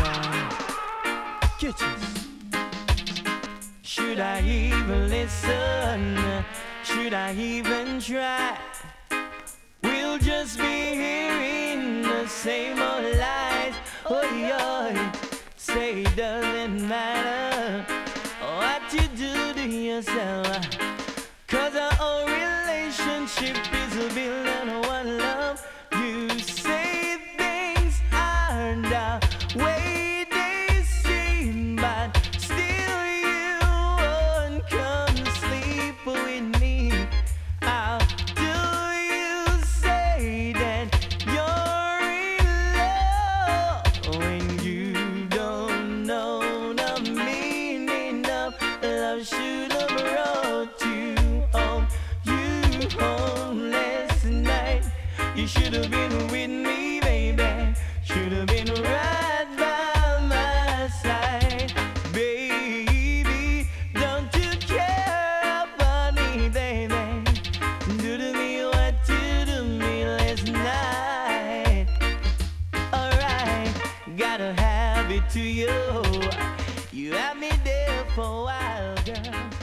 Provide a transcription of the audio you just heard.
Kitchens. Should I even listen? Should I even try? We'll just be hearing the same old lies. Oh yeah, say it doesn't matter what you do to yourself, 'cause our own relationship is built on one love. You say things aren't the way they seem, but still you won't come sleep with me. How do you say that you're in love when you don't know the meaning of love? Should have brought you home, last night. You should have been with me, baby. Should have been right by my side, baby. Don't you care about me, baby? Do to me what you do me last night. Alright, gotta have it to you. You had me there for a while, girl.